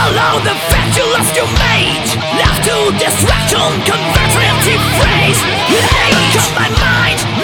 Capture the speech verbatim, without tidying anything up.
Swallow the fact you lost your mate. Left to distraction, convert reality phrase. Hate. Cut my mind.